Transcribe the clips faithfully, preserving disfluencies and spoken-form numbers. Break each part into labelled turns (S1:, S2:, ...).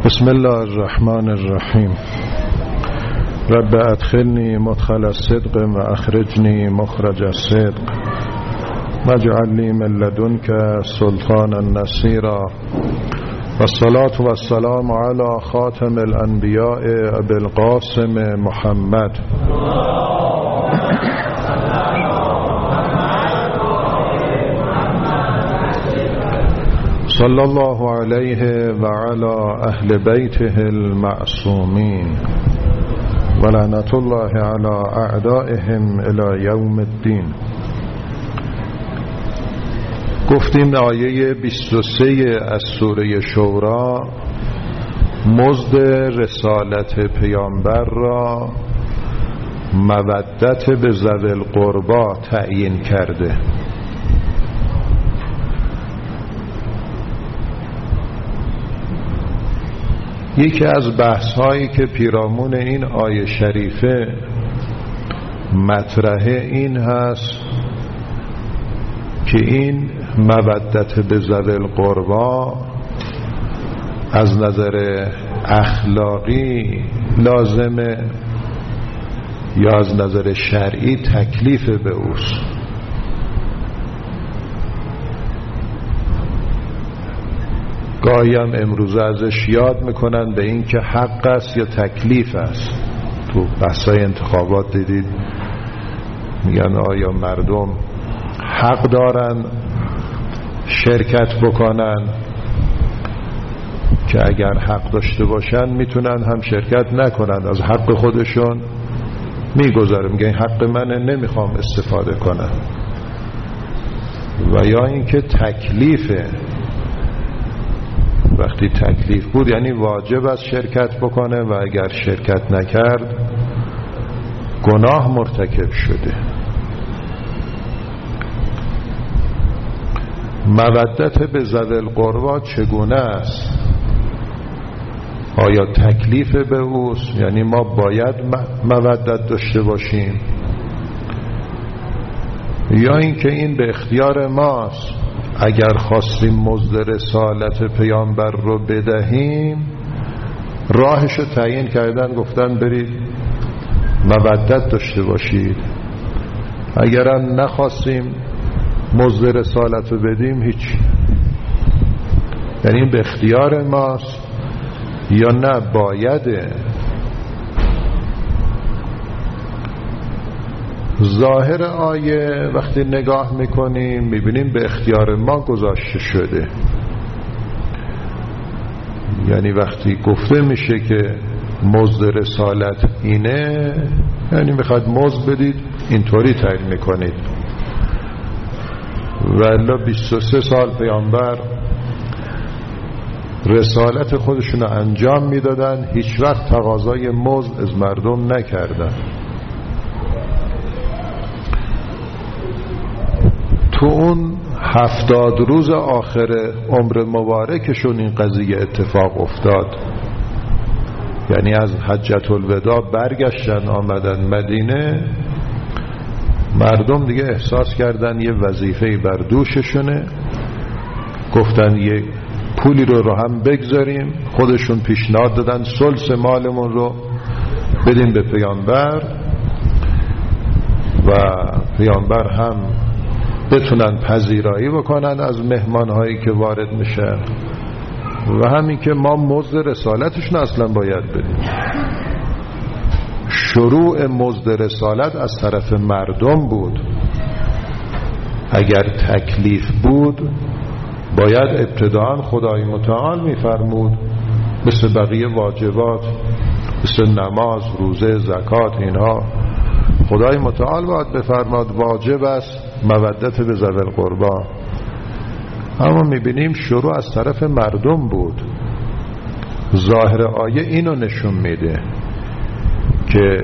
S1: بسم الله الرحمن الرحیم. رب ادخلنی مدخل الصدق و اخرجنی مخرج الصدق واجعل لی من لدنک سلطانا نصیرا والصلاة والسلام علی خاتم الانبیاء ابی القاسم محمد صلی الله علیه و علی اهل بیته المعصومین و لعنت الله علی اعدائهم الی یوم الدین. گفتیم آیه بیست و سه از سوره شورا مزد رسالت پیامبر را مودت به ذوی القربی تعیین کرده. یکی از بحث هایی که پیرامون این آیه شریفه مطرحه این هست که این مودت به ذوی القربی از نظر اخلاقی لازمه یا از نظر شرعی تکلیف به اوست. گاهی هم امروزه ازش یاد میکنن به این که حق است یا تکلیف است. تو بحثای انتخابات دیدید میگن آیا مردم حق دارن شرکت بکنن که اگر حق داشته باشن میتونن هم شرکت نکنن، از حق خودشون میگذاره، میگن حق منه نمیخوام استفاده کنم. و یا اینکه تکلیفه، وقتی تکلیف بود یعنی واجب است شرکت بکنه و اگر شرکت نکرد گناه مرتکب شده. مودت به ذوی القربی چگونه است؟ آیا تکلیف به اوست؟ یعنی ما باید مودت داشته باشیم یا اینکه این به اختیار ماست؟ اگر خواستیم مزد رسالت پیامبر رو بدهیم راهشو تعیین کردن، گفتن برید مودت داشته باشید. اگرم نخواستیم مزد رسالت رو بدیم هیچ، یعنی به اختیار ماست یا نه بایده. ظاهر آیه وقتی نگاه میکنیم میبینیم به اختیار ما گذاشته شده. یعنی وقتی گفته میشه که مزد رسالت اینه، یعنی میخواد مزد بدید اینطوری تعیین میکنید. والا بیست و سه سال پیامبر رسالت خودشون رو انجام میدادن، هیچ وقت تقاضای مزد از مردم نکردن. تو اون هفتاد روز آخر عمر مبارکشون این قضیه اتفاق افتاد. یعنی از حجة الوداع برگشتن آمدن مدینه، مردم دیگه احساس کردن یه وظیفه‌ای بر دوششونه، گفتن یه پولی رو رو هم بگذاریم. خودشون پیشنهاد دادن ثلث مالمون رو بدیم به پیامبر و پیامبر هم بتونن پذیرایی بکنن از مهمانهایی که وارد میشن و همین که ما مزد رسالتشون اصلا باید بدیم. شروع مزد رسالت از طرف مردم بود. اگر تکلیف بود باید ابتداء خدای متعال میفرمود مثل بقیه واجبات، مثل نماز، روزه، زکات، اینها خدای متعال باید بفرماد واجب است مودت به ذوی القربی. اما میبینیم شروع از طرف مردم بود. ظاهر آیه اینو نشون میده که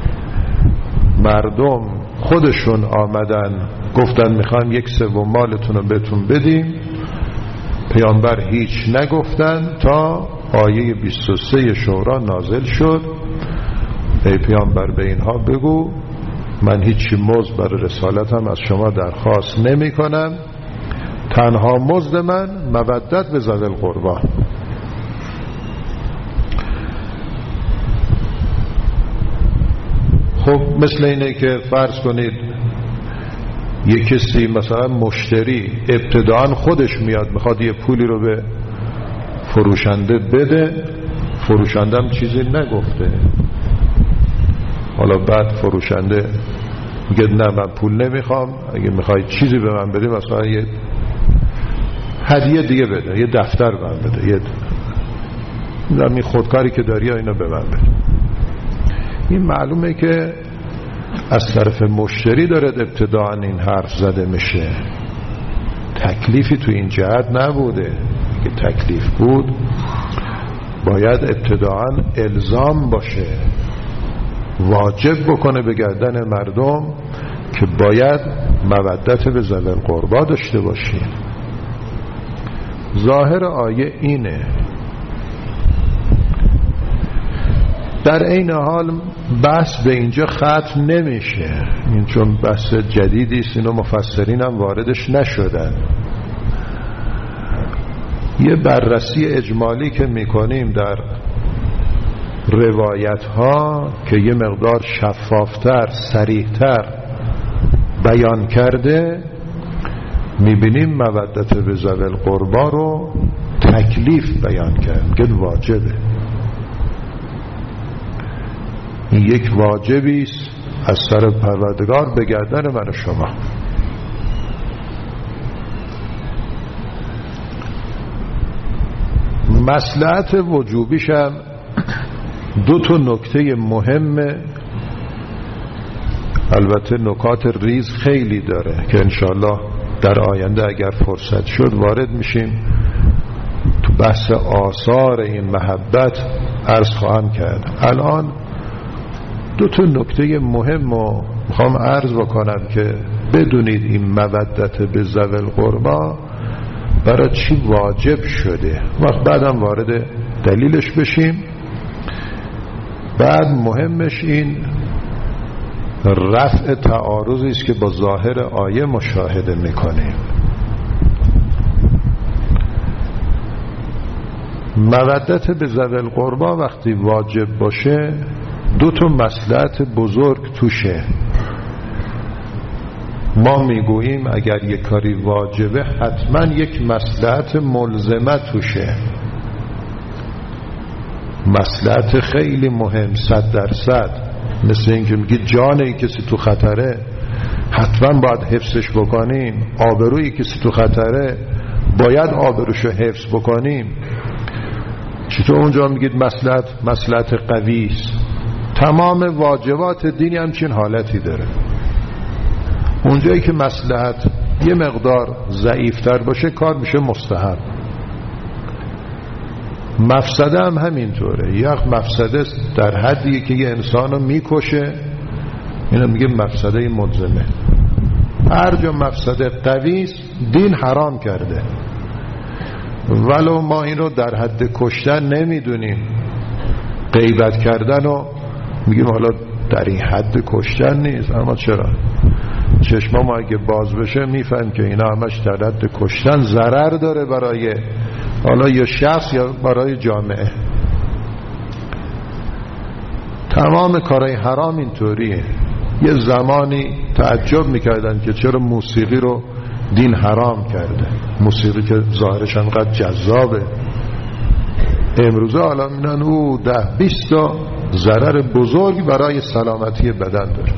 S1: مردم خودشون آمدن گفتن میخوایم یک سوم مالتون رو بهتون بدیم. پیامبر هیچ نگفتن تا آیه بیست و سه شورا نازل شد. ای پیامبر به اینها بگو من هیچی مزد برای رسالتم از شما درخواست نمی کنم، تنها مزد من مودت به ذوی القربی. خب مثل اینه که فرض کنید یک کسی مثلا مشتری ابتداً خودش میاد میخواد یه پولی رو به فروشنده بده، فروشنده هم چیزی نگفته، حالا بعد فروشنده میگه نه من پول نمیخوام، اگه میخوای چیزی به من بده مثلا یه هدیه دیگه بده، یه دفتر به من بده، یه این خودکاری که داری اینا به من بده. این معلومه که از طرف مشتری داره ابتداً این حرف زده میشه، تکلیفی تو این جهت نبوده. که تکلیف بود باید ابتداً الزام باشه، واجب بکنه به گردن مردم که باید مودت به ذوی القربا داشته باشی. ظاهر آیه اینه. در این حال بحث به اینجا ختم نمیشه، این چون بحث جدیدی است، اینو مفسرین هم واردش نشدن. یه بررسی اجمالی که میکنیم در روایت ها که یه مقدار شفافتر صریحتر بیان کرده، میبینیم مودت به ذوی القربا رو تکلیف بیان کرد که واجبه. این یک واجبی است از سر پروردگار به گردن من و شما. مصلحت وجوبیش هم دو تا نکته مهمه، البته نکات ریز خیلی داره که انشاءالله در آینده اگر فرصت شد وارد میشیم تو بحث آثار این محبت عرض خواهم کرد. الان دو تا نکته مهم رو میخوام عرض بکنم که بدونید این مودت به ذوی القربا برای چی واجب شده، وقت بعدم وارد دلیلش بشیم. بعد مهمش این رفع تعارضی است که با ظاهر آیه مشاهده میکنیم. مودت به ذوی القربا وقتی واجب باشه دو تا مصلحت بزرگ توشه. ما میگوییم اگر یک کاری واجبه حتما یک مصلحت ملزمه توشه، مصلحت خیلی مهم، صد درصد. مثل اینکه میگی جان این کسی تو خطره حتما باید حفظش بکنیم، آبروی کسی تو خطره باید آبروشو حفظ بکنیم. چطور اونجا میگید مصلحت مصلحت قوی است؟ تمام واجبات دینی همچین حالتی داره. اونجایی که مصلحت یه مقدار ضعیفتر باشه کار میشه مستحب. مفسده هم همینطوره، یک مفسده در حدی که یه انسانو میکشه اینو میگه مفسده ملزمه. هر جا مفسده قوی است دین حرام کرده، ولو ما اینو در حد کشتن نمیدونیم، غیبت کردن و میگیم حالا در این حد کشتن نیست، اما چرا چشما ما اگه باز بشه میفهم که اینا همش در حد کشتن ضرر داره برای حالا یا شخص یا برای جامعه. تمام کارهای حرام اینطوریه. یه زمانی تعجب میکردن که چرا موسیقی رو دین حرام کرده، موسیقی که ظاهرش انقدر جذابه. امروزه حالا میدن او ده بیست تا ضرر بزرگ برای سلامتی بدن داره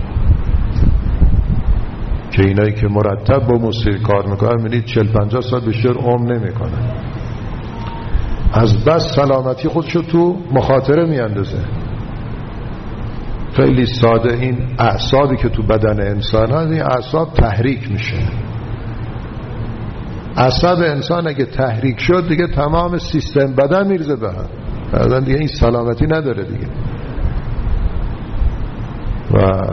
S1: که اینایی که مرتب با موسیقی کار میکنن میبینید چهل پنجاه سال بیشتر عمر نمیکنن، از بس سلامتی خودشو تو مخاطره میاندازه. خیلی ساده، این اعصابی که تو بدن انسان هست این اعصاب تحریک میشه. اعصاب انسان اگه تحریک شد دیگه تمام سیستم بدن میرزه به هم، بعدن دیگه این سلامتی نداره دیگه. و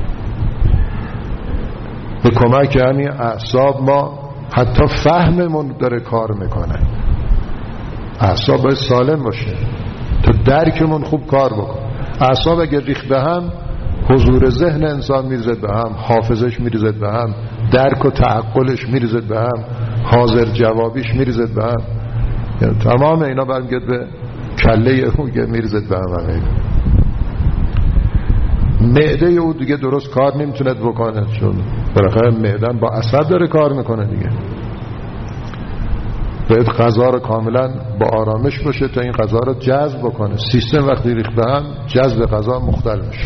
S1: به کمک همین اعصاب ما حتی فهممون داره کار میکنه. اعصاب باید سالم باشه تا درکمون خوب کار بکنه. اعصاب اگر ریخت به هم حضور ذهن انسان میرزد به هم، حافظش میرزد به هم، درک و تعقلش میرزد به هم، حاضر جوابیش میرزد به هم، یعنی تمام اینا برمیگرد به کله اون که میرزد به هم. همه معده او دیگه درست کار نمیتونه بکنه، چون بالاخره معده با عصب داره کار میکنه دیگه. باید غذا رو کاملا با آرامش باشه تا این غذا رو جذب بکنه. سیستم وقتی ریخت به هم جذب غذا مختل میشه.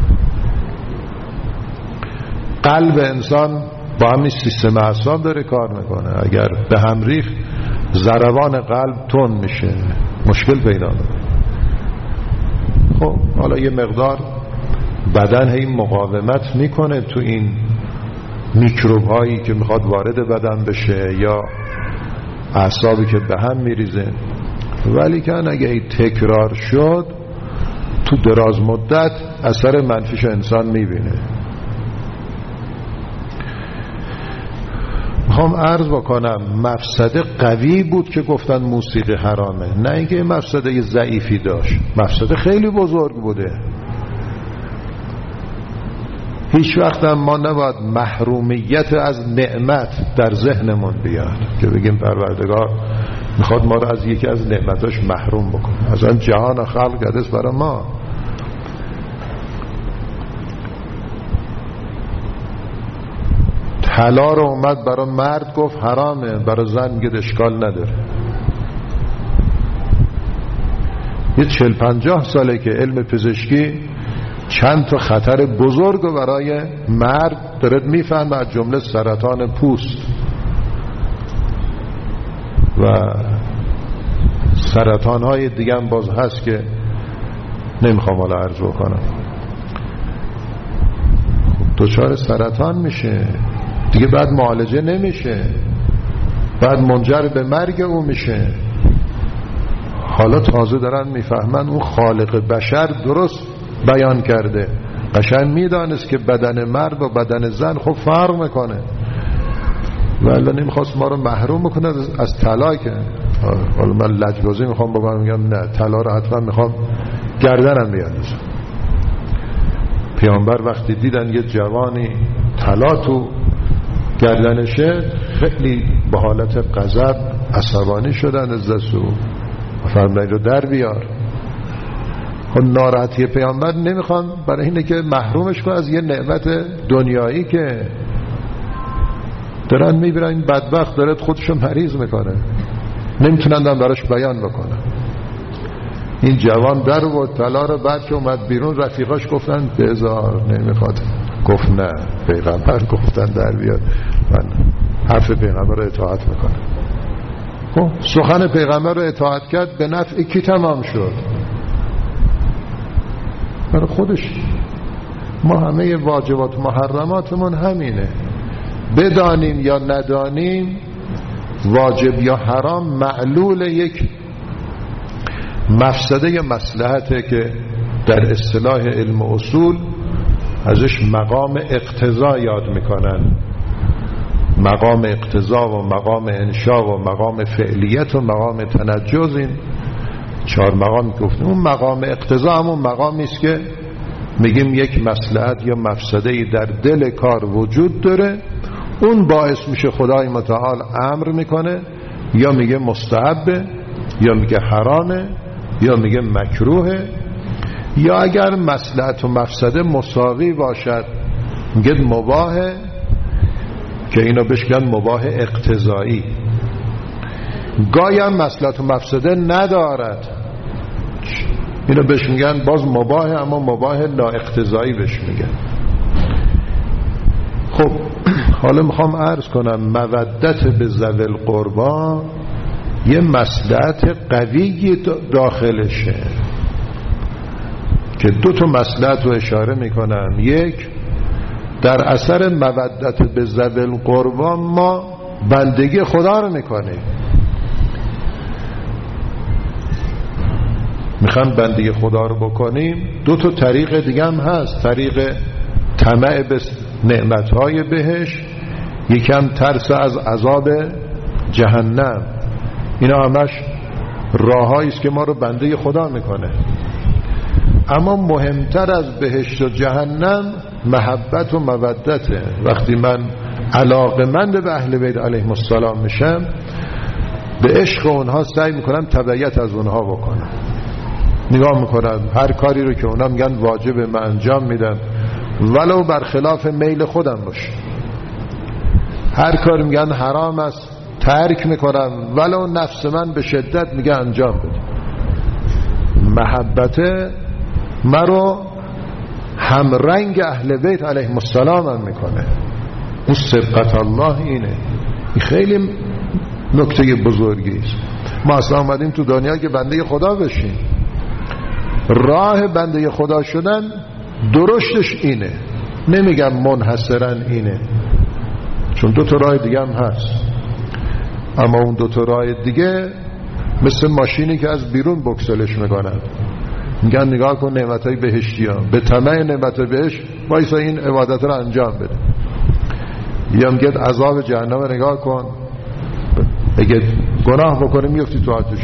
S1: قلب انسان با همین سیستم اعصاب داره کار میکنه، اگر به هم ریخت ضربان قلب تند میشه، مشکل پیدا میکنه. خب حالا یه مقدار بدن هی مقاومت میکنه تو این میکروب هایی که میخواد وارد بدن بشه یا اعصابی که به هم میریزه، ولی که اگه ای تکرار شد تو دراز مدت اثر منفیش انسان میبینه. میخوام عرض بکنم مفسده قوی بود که گفتن موسیقی حرامه، نه اینکه مفسده ضعیفی داشت، مفسده خیلی بزرگ بوده. هیچ وقت هم ما نباید محرومیت از نعمت در ذهنمون بیاد که بگیم پروردگار میخواد ما رو از یکی از نعمتاش محروم بکنه. از آن جهان خلق کرده است برای ما. طلا رو اومد برای مرد گفت حرامه، برای زن میگه اشکال نداره. یه چل پنجاه ساله که علم پزشکی چند تا خطر بزرگ برای مرد دارد میفهمه، از جمله سرطان پوست و سرطان های دیگه هم باز هست که نمیخوام حالا عرض بکنم. دچار سرطان میشه دیگه، بعد معالجه نمیشه، بعد منجر به مرگ او میشه. حالا تازه دارن میفهمن اون خالق بشر درست بیان کرده، قشنگ میدانست که بدن مرد و بدن زن خب فرق میکنه، ولی نمیخواست ما رو محروم بکنه از طلا. که حالا من لجبازی میخوام بگم، میگم نه، طلا رو حتما میخوام گردنم بیاندازم. پیامبر وقتی دیدن یه جوانی طلا تو گردنشه خیلی به حالت غضب عصبانی شدن از دست او، فرمودن رو در بیار. خب ناراحتی پیامبر نمیخوان برای اینه که محرومش کنه از یه نعمت دنیایی که دارن میبینن این بدبخت داره خودشو مریض میکنه، نمیتونن هم براش بیان بکنن. این جوان در و طلا رو بعد که اومد بیرون رفیقاش گفتن بذار، نمیخواد. گفت نه، پیغمبر گفتن در بیاد، من حرف پیغمبر رو اطاعت میکنم. خب سخن پیغمبر رو اطاعت کرد، به نفع کی تمام شد؟ برای خودش. ما همه واجبات و محرماتمون همینه، بدانیم یا ندانیم واجب یا حرام معلول یک مفسده یا مصلحته که در اصطلاح علم اصول ازش مقام اقتضا یاد میکنن. مقام اقتضا و مقام انشا و مقام فعلیت و مقام تنجز، این چهار مقام گفتیم. اون مقام اقتضا همون مقامی است که میگیم یک مصلحت یا مفسده‌ای در دل کار وجود داره، اون باعث میشه خدای متعال امر میکنه، یا میگه مستحبه، یا میگه حرامه، یا میگه مکروهه، یا اگر مصلحت و مفسده مساوی باشد میگه مباهه، که اینو بشکن مباه اقتضایی. گاهی هم مصلحت و مفسده ندارد، اینو بهش میگن باز مباهه، اما مباه لا اقتضایی بهش میگن. خب حالا میخوام عرض کنم مودت به ذوی القربا یه مصلحت قوی داخلشه که دو تا مصلحت رو اشاره میکنم. یک، در اثر مودت به ذوی القربا ما بندگی خدا رو میکنیم. میخوام بندگی خدا رو بکنیم، دو تا طریق دیگه هم هست. طریق طمع به نعمتهای بهش، یکم ترس از عذاب جهنم. اینا همش راههایی است که ما رو بنده خدا میکنه. اما مهمتر از بهشت و جهنم محبت و مودته. وقتی من علاقمند به اهل بیت علیهم السلام میشم، به عشق اونها سعی میکنم تبعیت از اونها بکنم. نگاه میکنن هر کاری رو که اونا میگن واجبه من انجام میدم ولو برخلاف میل خودم باشه، هر کاری میگن حرام است ترک میکنم ولو نفس من به شدت میگه انجام بده. محبت مرو همرنگ اهل بیت علیهم السلام هم میکنه. اون سبقت الله اینه. این خیلی نکته بزرگی است. ما اصلا آمدیم تو دنیا که بنده خدا بشیم. راه بنده خدا شدن درشتش اینه، نمیگم منحصرا اینه، چون دو تا راه دیگه هم هست، اما اون دو تا راه دیگه مثل ماشینی که از بیرون بکسلش میکنن، میگن نگاه کن نعمتهای بهشتی ها، به طمع نعمت بهشت وایسا این عبادت رو انجام بده. یا میگه عذاب جهنم نگاه کن، اگه گناه بکنی میفتی تو آتش.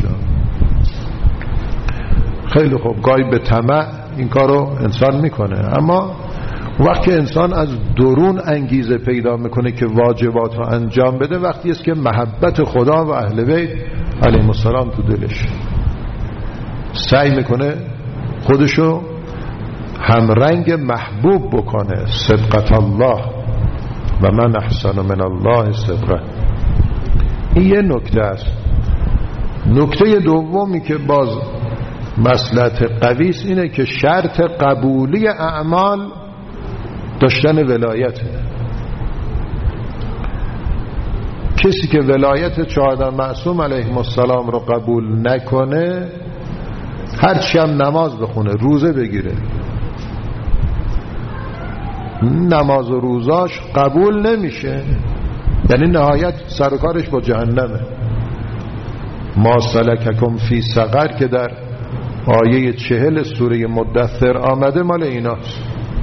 S1: خیلی خوب، گاهی به طمع این کارو انسان میکنه، اما وقتی انسان از درون انگیزه پیدا میکنه که واجبات رو انجام بده، وقتی است که محبت خدا و اهل بیت علیهم السلام تو دلش، سعی میکنه خودشو همرنگ محبوب بکنه. صدقت الله و من احسن من الله صدقه. این یه نکته است. نکته دومی که باز مصلحت قوی است اینه که شرط قبولی اعمال داشتن ولایته. کسی که ولایت چهارده معصوم علیهم السلام رو قبول نکنه، هرچی هم نماز بخونه، روزه بگیره، نماز و روزاش قبول نمیشه، یعنی نهایت سرکارش با جهنمه. ما سلککم فی سقر که در آیه چهل سوره مدثر آمده مال ایناست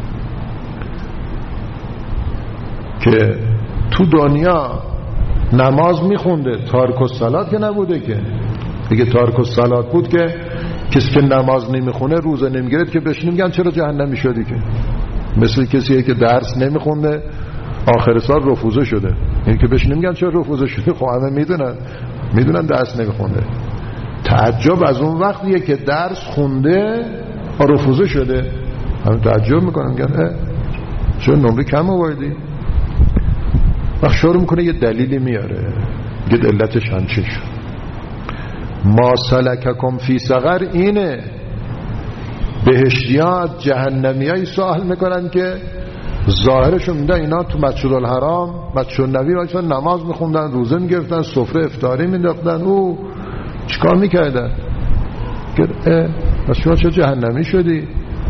S1: که تو دنیا نماز میخونده، تارک الصلات که نبوده که. دیگه تارک الصلات بود که کسی که نماز نمیخونه روزه نمیگیره که بهش نمیگن چرا جهنمی شدی، که مثل کسیه که درس نمیخونده آخر سال رفوزه شده، این که بهش نمیگن چرا رفوزه شده، خب همه میدونن میدونن درس نمیخونده. تعجب از اون وقتیه که درس خونده رفوزه شده، همه تعجب میکنن، میگن اه چرا نمره کم آوردی؟ وقت شروع میکنه یه دلیلی میاره، میگه علتش همچین شد. ما سلککم فی سقر اینه. بهشتیات جهنمیایی سوال میکنن که ظاهرشون میده اینا تو مسجد الحرام مسجد النبی وایسا نماز میخوندن، روزه میگرفتن، سفره افطاری مینداختن، او چیکار میکردن؟ که اه پس شما چه جهنمی شدی؟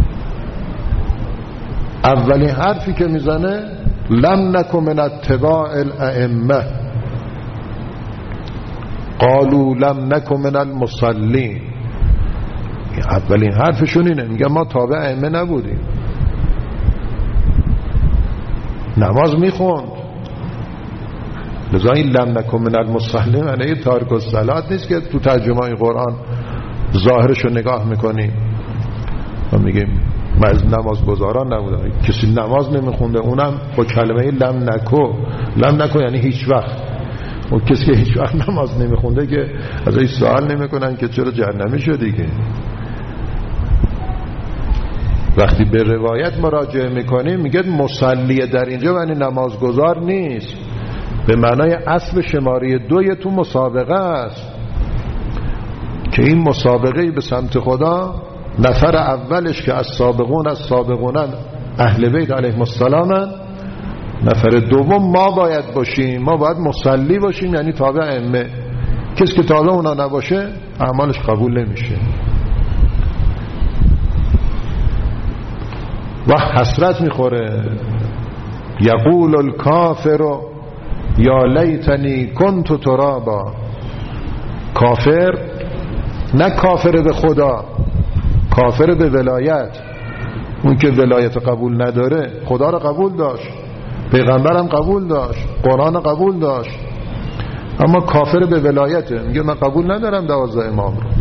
S1: اولین حرفی که میزنه لم نکن من اتباع الائمه قالوا لم نکن من المصلین. اولین حرفشون اینه، میگن ما تابع ائمه نبودیم. نماز میخوند، لذا این لم نکن من المصلین یعنی تارک الصلات نیست که تو ترجمه قرآن ظاهرشو نگاه میکنیم و میگیم من از نماز گزاران نبودم. کسی نماز نمیخونده اونم با کلمه لم نکو. لم نکو یعنی هیچ وقت. اون کسی که هیچ وقت نماز نمیخونده که از این سوال نمیکنن که چرا جهنمی شدی. که وقتی به روایت مراجعه میکنیم میگه مصلی در اینجا یعنی نمازگزار نیست، به معنای اصل شماره دوی تو مسابقه است که این مسابقه به سمت خدا نفر اولش که از سابقون از سابقونن اهل بیت علیهم السلام، نفر دوم ما باید باشیم، ما باید مصلی باشیم یعنی تابع ائمه. کسی که تابع اونا نباشه اعمالش قبول نمیشه. و حسرت میخوره، یقول الکافر یا لیتنی کنت ترابا. کافر نه کافر به خدا، کافر به ولایت. اون که ولایت قبول نداره، خدا را قبول داشت، پیغمبرم قبول داشت، قرآن قبول داشت، اما کافر به ولایته، میگه من قبول ندارم دوازده امام رو.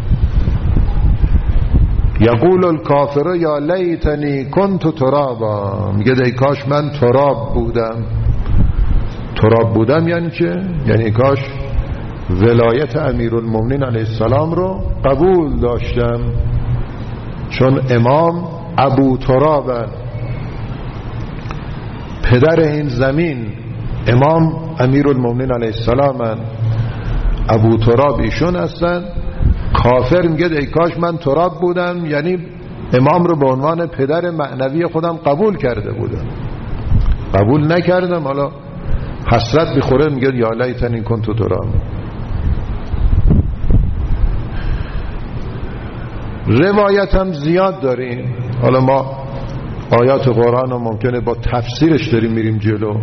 S1: یقول الکافر یا لیتنی کنت ترابا، میگه ای کاش من تراب بودم. تراب بودم یعنی چه؟ یعنی کاش ولایت امیرالمومنین علیه السلام رو قبول داشتم. چون امام ابو تراب، پدر این زمین، امام امیرالمومنین علیه السلام، ابو تراب ایشون هستن. کافر میگه ای کاش من تراب بودم، یعنی امام رو به عنوان پدر معنوی خودم قبول کرده بودم، قبول نکردم، حالا حسرت میخوره میگه یا لیتنی کنت تراب. روایت هم زیاد داریم، حالا ما آیات قرآن رو ممکنه با تفسیرش داریم میریم جلو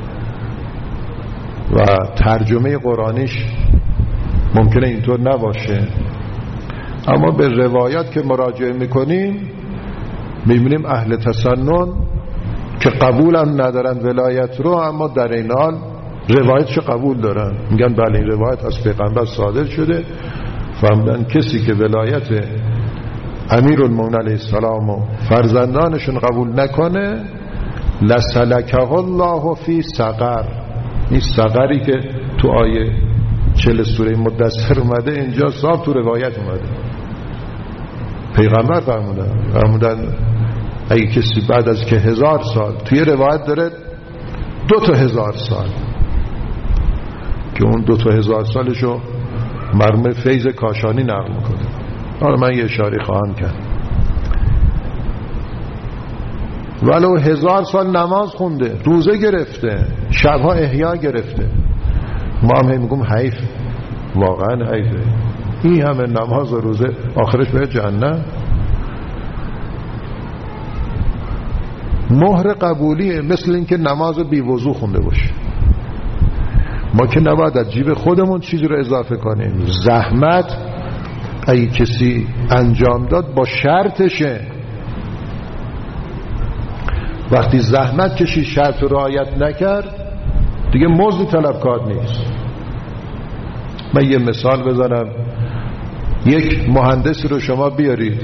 S1: و ترجمه قرآنیش ممکنه اینطور نباشه، اما به روایات که مراجعه میکنیم میبینیم اهل تسنن که قبول هم ندارن ولایت رو، اما در این حال روایتش قبول دارن، میگن بله این روایت از پیغمبر صادر شده، فهمدن کسی که ولایت امیرالمومنین علیه السلام و فرزندانشون قبول نکنه لسلکه الله فی سقر. این سقری که تو آیه چهل سوره مدثر اومده اینجا صاحب تو روایت اومده، پیغمبر فرمودن فرمودن اگه کسی بعد از که هزار سال، توی روایت داره دو تا هزار سال که اون دو تا هزار سالشو مرحوم فیض کاشانی نقل میکنه، حالا من یه اشاره خواهم کرد، ولو هزار سال نماز خونده، روزه گرفته، شبها احیا گرفته، ما هم میگم حیف، واقعا حیفه این همه نماز و روزه آخرش به جهنم. مهر قبولیه، مثل اینکه نماز بی وضو خونده باشه. ما که نباید از جیب خودمون چیزی رو اضافه کنیم. زحمت اگه کسی انجام داد با شرطشه، وقتی زحمت کشی شرط رو رعایت نکرد دیگه مزد طلبکار نیست. من یه مثال بزنم، یک مهندسی رو شما بیارید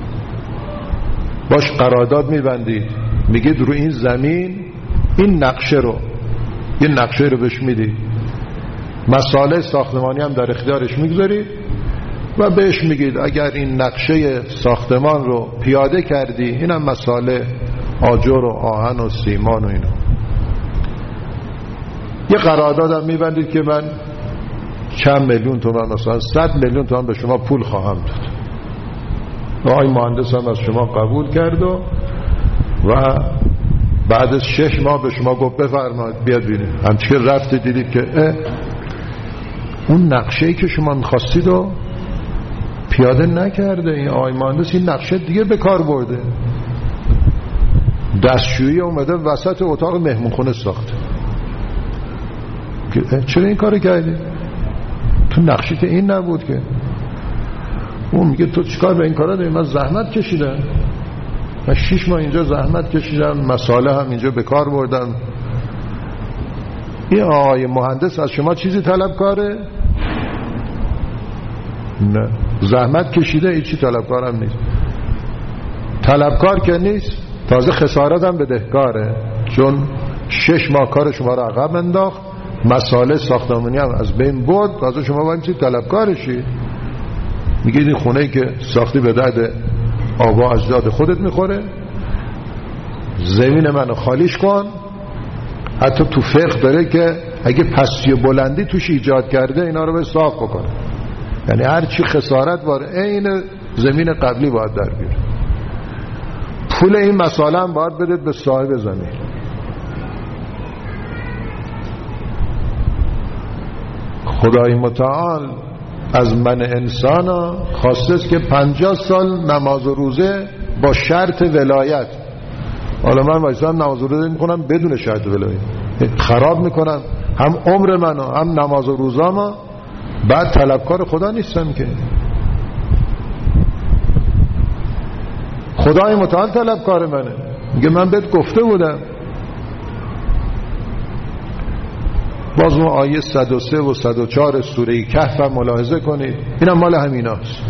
S1: باش قرارداد میبندید، میگید رو این زمین این نقشه رو، یه نقشه رو بهش میدید، مسائل ساختمانی هم در اختیارش میگذارید و بهش میگید اگر این نقشه ساختمان رو پیاده کردی اینم مسائل آجر و آهن و سیمان و اینا، یه قرارداد هم میبندید که من چند میلیون تومان، مثلا صد میلیون تومان به شما پول خواهم داد و آی مهندس هم از شما قبول کرد و و بعد از شش ماه به شما گفت بفرمایید بیاد بینید، همچه که رفت دیدید که اون نقشه‌ای که شما میخواستید و پیاده نکرده، این آی مهندس این نقشه دیگه به کار برده، دستشویی اومده وسط اتاق مهمونخونه ساخته، چرا این کارو کردی؟ تو نقشیت این نبود که. اون میگه تو چیکار به این کارا داری؟ من زحمت کشیدم، من شیش ماه اینجا زحمت کشیدم، مساله هم اینجا به کار بردم. این آقای مهندس از شما چیزی طلبکاره؟ نه، زحمت کشیده هیچی طلبکارم نیست. طلبکار که نیست، تازه خسارت هم بدهکاره، چون شش ماه کار شما رو عقب انداخت، مسائل ساختمانی هم از بین برد، تازه شما باید چی طلبکارشی؟ میگید این خونه‌ای که ساختی به درد آبا اجداد خودت میخوره، زمین منو خالیش کن. حتی تو فقه داره که اگه پستی و بلندی توش ایجاد کرده اینا رو به صاف بکنه، یعنی هر چی خسارت واره این زمین قبلی باید در بیاره. پول این مسائل هم باید بدید به صاحب زمین. خدای متعال از من انسان خواسته است که پنجاه سال نماز و روزه با شرط ولایت. حالا من وایسام نماز و روزه میکنم بدون شرط ولایت، خراب میکنم هم عمر منو هم نماز و روزامو، بعد طلبکار خدا نیستم که. خدای متعال طلبکار منه، میگه من بهت گفته بودم. باز ما آیه صد و سه و صد و چهار سوره کهف هم ملاحظه کنید، اینم مال همیناست،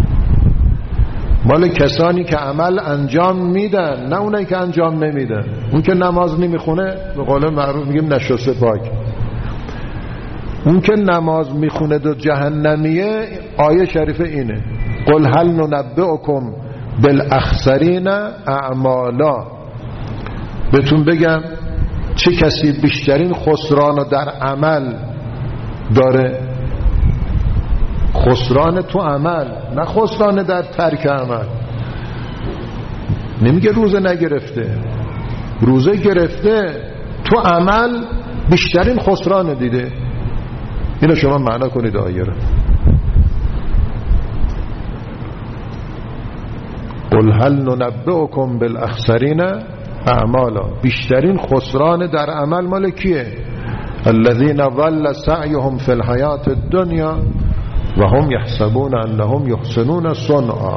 S1: مال کسانی که عمل انجام میدن، نه اونایی که انجام نمیدن. اون که نماز نمیخونه به قول معروف میگیم نشسته پاک، اون که نماز میخونه دو جهنمیه. آیه شریف اینه قل هل ننبئکم بالاخسرین اعمالا، بهتون بگم چه کسی بیشترین خسران در عمل داره؟ خسران تو عمل، نه خسران در ترک عمل. نمیگه روزه نگرفته، روزه گرفته، تو عمل بیشترین خسران دیده. اینو شما معنا کنید آیه رو. قل هل ننبئکم بالاخسرین اعمالا، بیشترین خسران در عمل مال کیه؟ الذین ضل سعیهم فی الحیات الدنیا و هم یحسبون انهم یحسنون صنعا.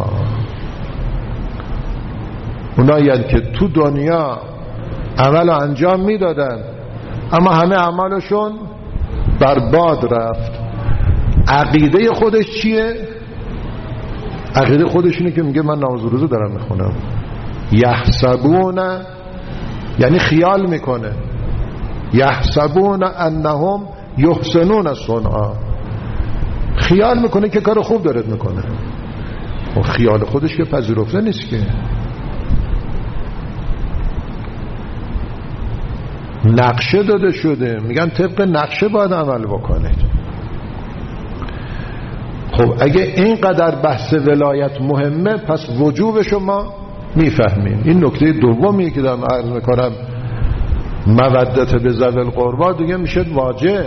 S1: اونایی که تو دنیا عمل انجام میدادن اما همه عملشون برباد رفت. عقیده خودش چیه؟ عقیده خودش اینه که میگه من نماز و روزه دارم میخونم. یحسبون یعنی خیال میکنه، یحسبون انهم یحسنون صنعا، خیال میکنه که کار خوب داره میکنه. و خیال خودش که پذیرفته نیست که. نقشه داده شده، میگن طبق نقشه باید عمل بکنید. خب اگه اینقدر بحث ولایت مهمه، پس وجوب شما میفهمیم. این نکته دومیه که دارم عرض میکنم، مودت به ذوی القربا دیگه میشه واجب.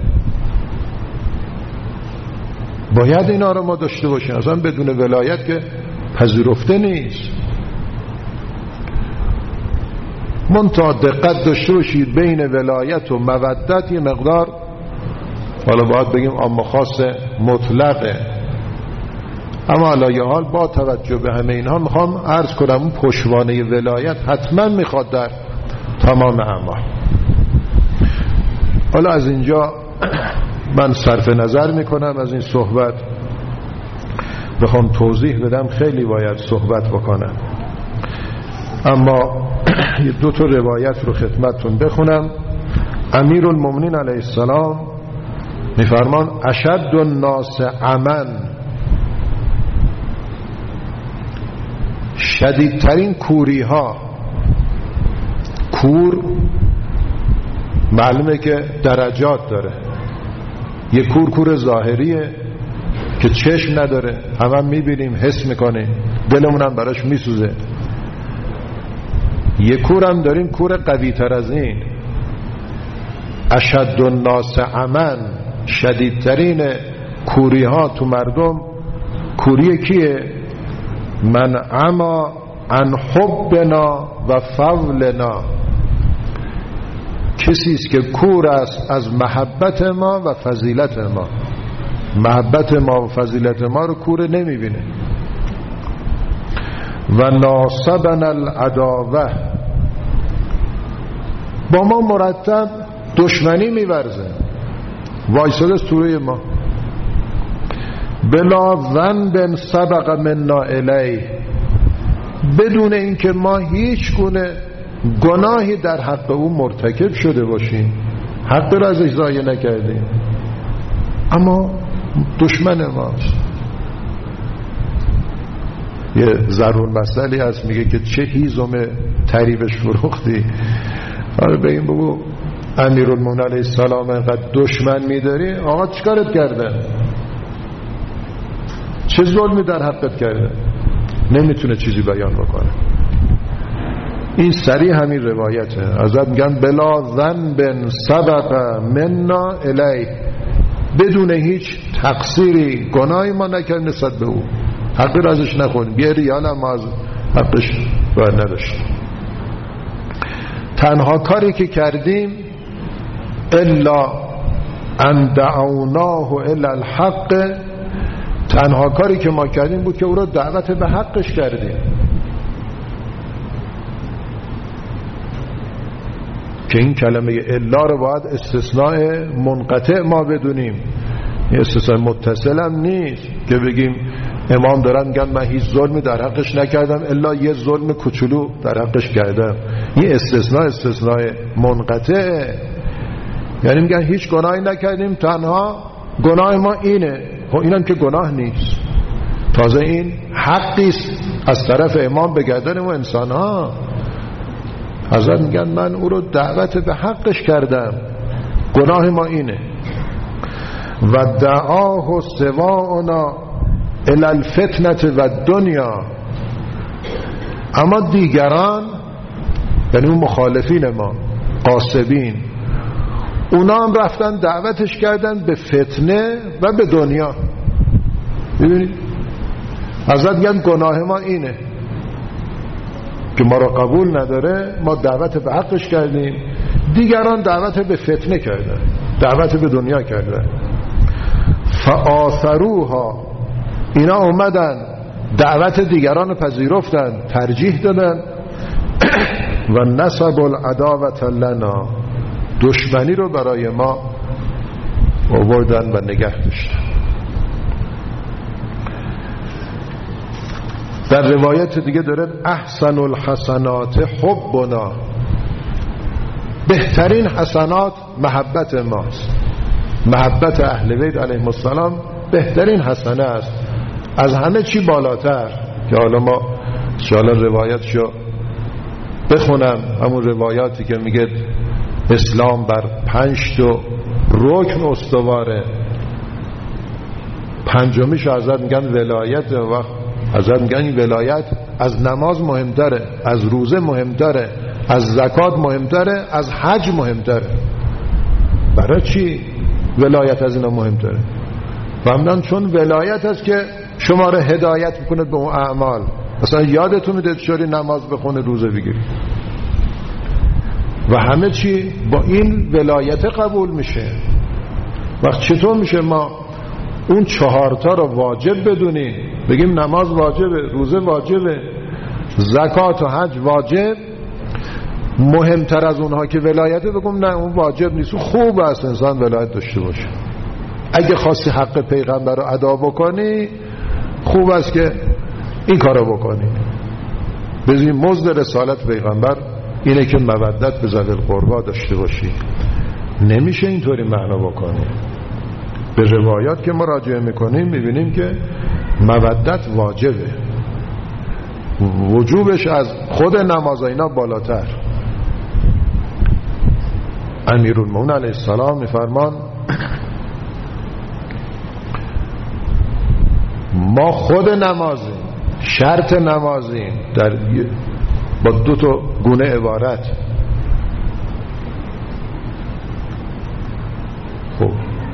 S1: باید اینا رو ما داشته باشیم، اصلا بدون ولایت که پذیرفته نیست. منتها دقت داشته باشید بین ولایت و مودت یه مقدار، حالا باید بگیم عام خاص مطلقه، اما علی حال با توجه به همه اینها میخوام عرض کنم اون پشتوانه ولایت حتما میخواد در تمام اعمال. حالا از اینجا من صرف نظر میکنم از این صحبت، بخوام توضیح بدم خیلی باید صحبت بکنم، اما دو تا روایت رو خدمتتون بخونم. امیرالمومنین علیه السلام میفرمان اشد الناس عمن، شدیدترین کوری ها، کور معلومه که درجات داره. یه کور کور ظاهریه که چشم نداره، همه هم میبینیم، حس میکنه، دلمون هم براش میسوزه. یه کور هم داریم کور قوی تر از این، اشد الناس عمن، شدیدترین کوری ها تو مردم کوری کیه؟ من عما عن حبنا و فضلنا، کسی است که کور است از محبت ما و فضیلت ما. محبت ما و فضیلت ما رو کور نمیبینه. و ناصبنا العداوه، با ما مرتب دشمنی میورزه، وایساده است تو روی ما. بلا ذنب سبق منا الیه، بدون اینکه ما هیچ گونه گناهی در حق او مرتکب شده باشیم، حق را ازش ضایع نکردیم، اما دشمن ماست. یه ضرور مسئله هست میگه که چه هیزم طریبش فروختی. حالا به این بگو امیرالمومنین علیه السلام اینقدر دشمن میداری، آقا چیکارت کرده؟ چه ظلمی در حقت کرده؟ نمیتونه چیزی بیان بکنه. این سریع همین روایته. ازت میگن بلا ذنب سبق منا الی، بدون هیچ تقصیری گناهی ما نکردیم نسبت به او، حقی را ازش نخوریم، یه ریال هم از حقش باید نداشت. تنها کاری که کردیم الا ان دعوناه الی الحق، تنها کاری که ما کردیم بود که او را دعوت به حقش کردیم. که این کلمه الا رو باید استثناء منقطع ما بدونیم، این استثناء متصل هم نیست که بگیم امام دارن میگن من هیچ ظلمی در حقش نکردم الا یه ظلم کوچولو در حقش کردم. این استثناء استثناء منقطع، یعنی میگن هیچ گناهی نکردیم، تنها گناه ما اینه. خب اینم که گناه نیست، تازه این حقیست از طرف امام به گردن و انسان ها. حضرت میگن من او رو دعوت به حقش کردم، گناه ما اینه. و دعاه سواؤنا الی الفتنة و دنیا، اما دیگران یعنی اون مخالفین ما قاسبین، اونا هم رفتن دعوتش کردن به فتنه و به دنیا. ببینید حضرت میگن گناه ما اینه که ما را قبول نداره، ما دعوت به حقش کردیم، دیگران دعوت به فتنه کردن، دعوت به دنیا کردن. فآثروها، اینا اومدن دعوت دیگران رو پذیرفتن، ترجیح دادن. و نصب العداوة لنا، دشمنی رو برای ما آوردن و نگه داشتن. در روایت دیگه داره احسن الحسنات حبنا، بهترین حسنات محبت ماست. محبت اهل بیت علیهم السلام بهترین حسنه است، از همه چی بالاتر. که حالا ما انشاءالله روایتشو بخونم، همون روایاتی که میگه اسلام بر پنج تا رکن استواره، پنجمیش حضرت میگن ولایت. و حضرت میگن این ولایت از نماز مهمتره، از روزه مهمتره، از زکات مهمتره، از حج مهمتره. برای چی ولایت از اینا مهمتره؟ فهمیدن چون ولایت هست که شما رو هدایت میکنه به اون اعمال. مثلا یادتون میده چطوری نماز بخونه، روزه بگیری، و همه چی با این ولایت قبول میشه. وقت چطور میشه ما اون چهارتا رو واجب بدونیم، بگیم نماز واجبه، روزه واجبه، زکات و حج واجب، مهمتر از اونها که ولایته بگم نه اون واجب نیست. خوب است انسان ولایت داشته باشه، اگه خواستی حق پیغمبر رو ادا بکنی خوب است که این کارو بکنی. بزنی مزد رسالت پیغمبر اینه که مودت به ذوی القربا داشته باشی. نمیشه اینطوری معنا بکنی. به روایات که مراجعه میکنیم میبینیم که مودت واجبه، وجوبش از خود نماز اینا بالاتر. امیرالمومنین علیه السلام میفرمان ما خود نمازیم، شرط نمازیم در با دو تا گونه عبارت. خب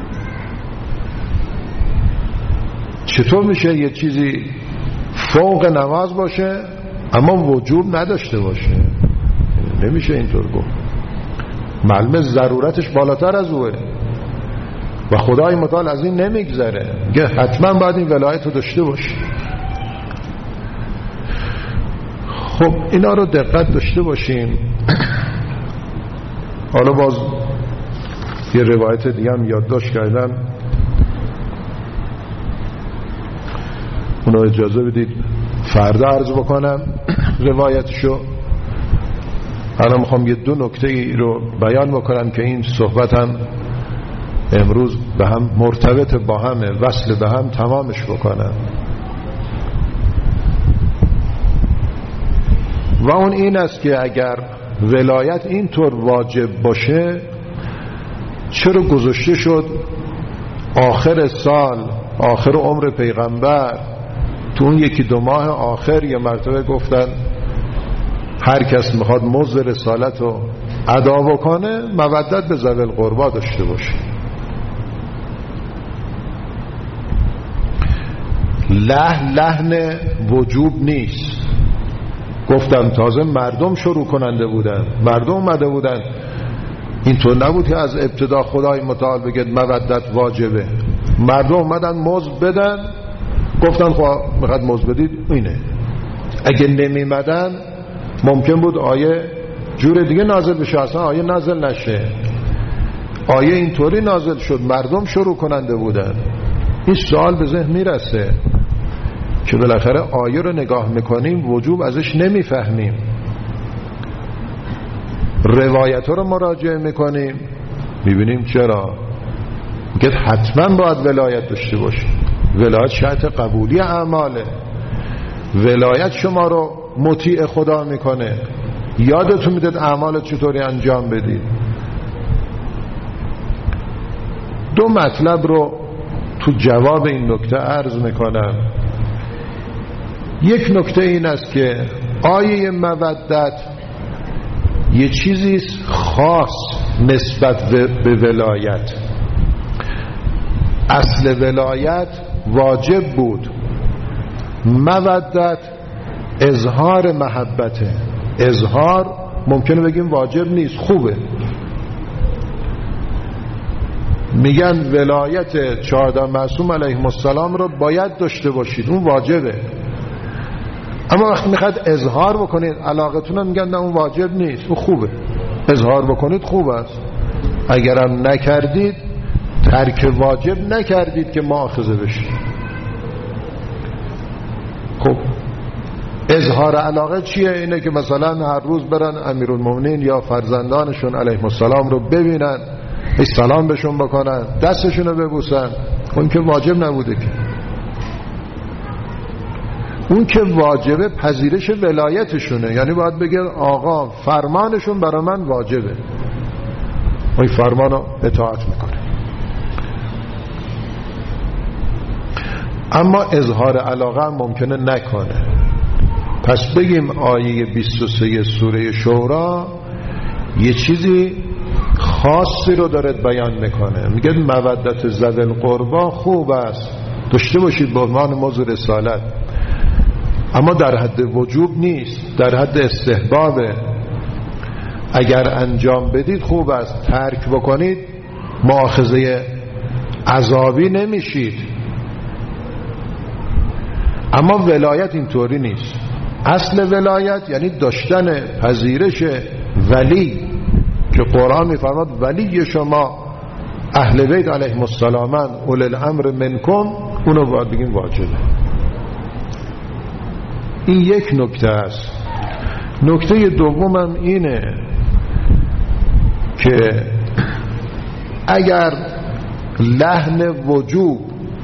S1: چطور میشه یه چیزی فوق نماز باشه اما وجوب نداشته باشه؟ نمیشه اینطور گفت. معلومه ضرورتش بالاتر از اوه و خدای متعال از این نمیگذره، میگه حتما باید این ولایت رو داشته باشی. خب اینا رو دقت داشته باشیم. حالا باز یه روایت دیگه هم یادداشت کردم، اونو اجازه بدید فردا عرض بکنم روایتشو. الان میخوام یه دو نکته ای رو بیان بکنم که این صحبت هم امروز به هم مرتبط با همه، وصل به هم تمامش بکنم. و اون این است که اگر ولایت اینطور واجب باشه چرا گذاشته شد آخر سال، آخر عمر پیغمبر، تو اون یکی دو ماه آخر یه مرتبه گفتن هر کس میخواد مزد رسالت رو ادا بکنه مودت به ذوی القربا داشته باشه. لحن لحن وجوب نیست. گفتم تازه مردم شروع کننده بودن، مردم اومده بودن، اینطور نبود که از ابتدا خدای متعال بگه مودت واجبه. مردم اومدن مزد بدن، گفتن خب میخواد مزد بدید اینه. اگه نمیمدن ممکن بود آیه جور دیگه نازل بشه، اصلا آیه نازل نشه. آیه اینطوری نازل شد مردم شروع کننده بودن. این سوال به ذهن میرسه که بالاخره آیه رو نگاه میکنیم وجوب ازش نمیفهمیم، روایت رو مراجعه میکنیم میبینیم چرا میگه حتما باید ولایت داشته باشی. ولایت شرط قبولی اعماله. ولایت شما رو مطیع خدا میکنه. یادتون میداد اعمال چطوری انجام بدید. دو مطلب رو تو جواب این نکته عرض میکنم. یک نکته این است که آیه مودت یه چیزی خاص نسبت به ولایت. اصل ولایت واجب بود، مودت اظهار محبته. اظهار ممکنه بگیم واجب نیست، خوبه. میگن ولایت چهارده معصوم علیهم السلام رو باید داشته باشید، اون واجبه. اما وقتی میخواد اظهار بکنید علاقتون، میگن نه اون واجب نیست، اون خوبه. اظهار بکنید خوب است، اگرم نکردید ترک واجب نکردید که مؤاخذه بشید. خب اظهار علاقه چیه؟ اینه که مثلا هر روز برن امیرالمومنین یا فرزندانشون علیهم السلام رو ببینن، سلام بهشون بکنن، دستشون رو ببوسن. اون که واجب نبوده که. اون که واجبه پذیرش ولایتشونه، یعنی باید بگه آقا فرمانشون برای من واجبه، اون فرمان رو اطاعت میکنه. اما اظهار علاقه هم ممکنه نکنه. پس بگیم آیه بیست و سه سوره شورا یه چیزی خاصی رو داره بیان میکنه. میگه مودت ذوی القربا خوب است، داشته باشید به عنوان موضوع رسالت، اما در حد وجوب نیست، در حد استحبابه. اگر انجام بدید خوب است، ترک بکنید مؤاخذه عذابی نمیشید. اما ولایت اینطوری نیست. اصل ولایت یعنی داشتن پذیرش ولی، که قرآن میفرماد ولی شما اهل بیت علیهم السلام اولی الامر منکم، اونو باید بگیم واجبه. این یک نکته است. نکته دومم اینه که اگر لحن وجوب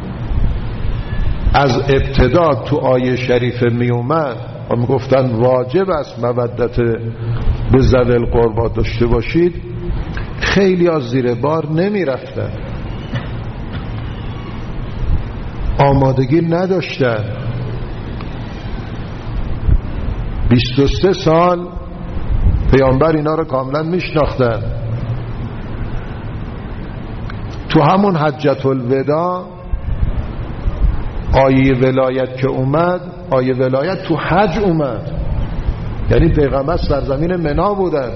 S1: از ابتدا تو آیه شریفه می اومد و می گفتن واجب است مودت به ذوی القربا داشته باشید، خیلی از زیر بار نمی رفتن، آمادگی نداشتن. بیست و سه سال پیامبر اینا رو کاملا میشناختن. تو همون حجت الوداع آیه ولایت که اومد، آیه ولایت تو حج اومد، یعنی پیغمبر سرزمین منا بودن.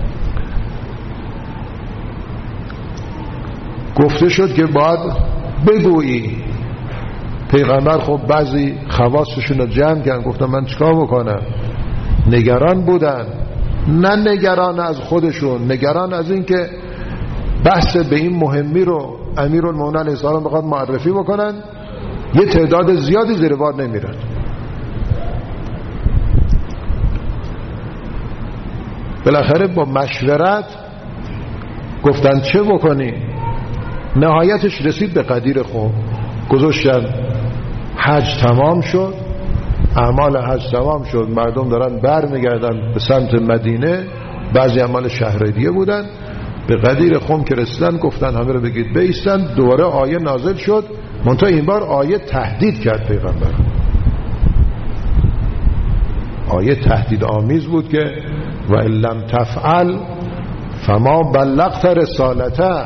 S1: گفته شد که باید بگویی. پیغمبر خب بعضی خواصشون رو جمع کردن، گفتن من چیکار بکنم؟ نگران بودن، نه نگران از خودشون، نگران از این که بحث به این مهمی رو امیرالمومنین علیه السلام بخواد معرفی بکنن، یه تعداد زیادی زیر بار نمیرن. بالاخره با مشورت گفتن چه بکنی؟ نهایتش رسید به قدیر خوب. گذاشتن حج تمام شد، اعمال حج تمام شد، مردم دارن بر میگردن به سمت مدینه، بعضی اعمال شهریه بودن. به قدیر خم که رسیدن گفتن همه رو بگید بایستن. دوباره آیه نازل شد، منتها این بار آیه تهدید کرد پیغمبر. آیه تهدید آمیز بود که و ان لم تفعل فما بلغت رسالته،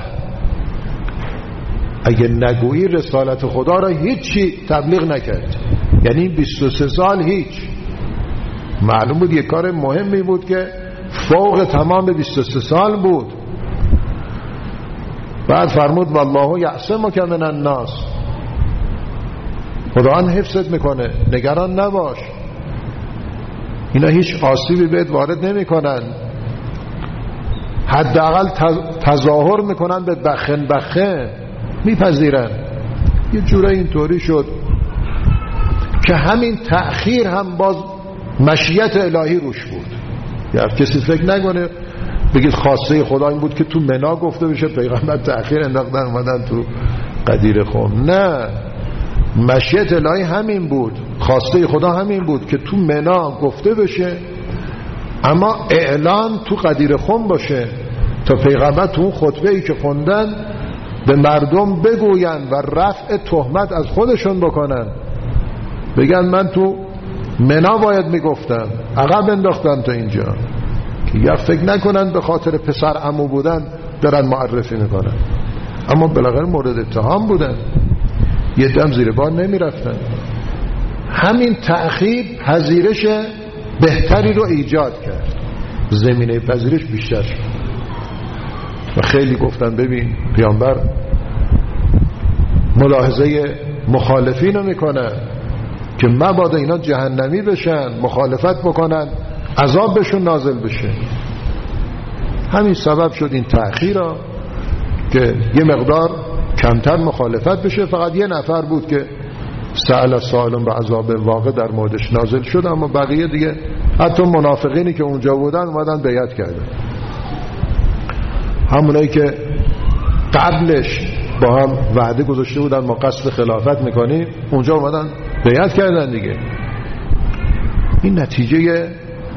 S1: اگه نگویی رسالت خدا را هیچی تبلیغ نکرد. یعنی بیست و سه سال هیچ. معلوم بود یک کار مهمی بود که فوق تمام بیست و سه سال بود. بعد فرمود والله یعصمک من الناس، خدا حفظت میکنه، نگران نباش، اینا هیچ آسیبی بهت وارد نمیکنن. حداقل تظاهر میکنن به بخن بخن، میپذیرن. یه جوره اینطوری شد که همین تأخیر هم باز مشیت الهی روش بود. یا کسی فکر نکنه بگید خواسته خدا این بود که تو منا گفته بشه پیغمبر تأخیر انداختن اومدن تو قدیر خم. نه، مشیت الهی همین بود، خواسته خدا همین بود که تو منا گفته بشه، اما اعلان تو قدیر خم باشه تا پیغمبر تو اون خطبه‌ای که خوندن به مردم بگوین و رفع تهمت از خودشون بکنن، بگن من تو منا باید میگفتم، عقب انداختم تا اینجا، که یا فکر نکنن به خاطر پسر عمو بودن دارن معرفی میکنن، اما بالاخره مورد اتهام بودن، یه دم زیر بار نمی رفتن. همین تأخیر پذیرش بهتری رو ایجاد کرد، زمینه پذیرش بیشتر شد و خیلی گفتن ببین پیامبر ملاحظه مخالفین رو میکنن که مبادا اینا جهنمی بشن، مخالفت بکنن، عذاب بهشون نازل بشه. همین سبب شد این تأخیر ها که یه مقدار کمتر مخالفت بشه. فقط یه نفر بود که سأل سائل به عذاب واقع در موردش نازل شد، اما بقیه دیگه حتی منافقینی که اونجا بودن اومدن بیعت کردن. همونایی که قبلش با هم وعده گذاشته بودن ما قصد خلافت میکنیم، اونجا اومدن بیعت کردن دیگه. این نتیجه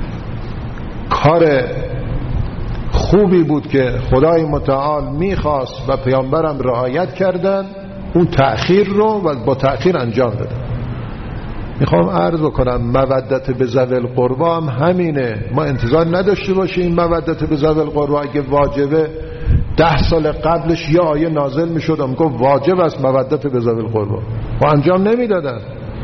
S1: کار خوبی بود که خدای متعال میخواست و پیامبرم رعایت کردن، اون تأخیر رو و با تأخیر انجام دادن. میخوام عرض بکنم مودت به ذوی القربا هم همینه. ما انتظار نداشته باشیم مودت به ذوی القربا اگه واجبه ده سال قبلش یا آیه نازل میشد هم گفت واجب است مودت به ذوی القربا و انجام نمیدادن.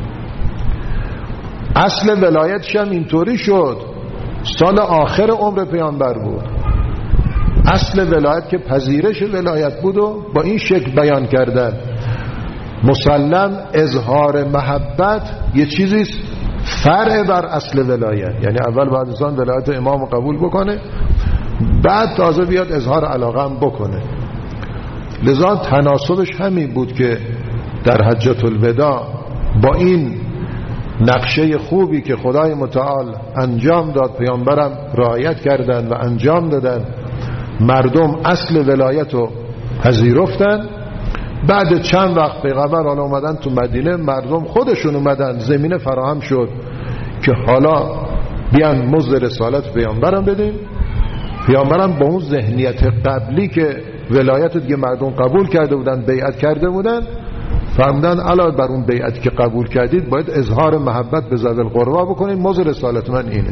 S1: اصل ولایتش هم اینطوری شد، سال آخر عمر پیامبر بود. اصل ولایت که پذیرش ولایت بود و با این شکل بیان کردن. مسلم اظهار محبت یه چیزیست فرع بر اصل ولایت، یعنی اول باید انسان ولایت امام قبول بکنه، بعد تازه بیاد اظهار علاقه هم بکنه. لذا تناسبش همین بود که در حجة الوداع با این نقشه خوبی که خدای متعال انجام داد پیامبرم رعایت کردن و انجام دادن، مردم اصل ولایت رو پذیرفتن. بعد چند وقت پیغمبر حالا اومدن تو مدینه، مردم خودشون اومدن، زمینه فراهم شد که حالا بیان مزد رسالت پیامبرم بدیم. پیامبرم با اون ذهنیت قبلی که ولایت دیگه مردم قبول کرده بودن، بیعت کرده بودن، فهمدن علاوه بر اون بیعت که قبول کردید باید اظهار محبت به ذوی القربا بکنید، مزد رسالت من اینه.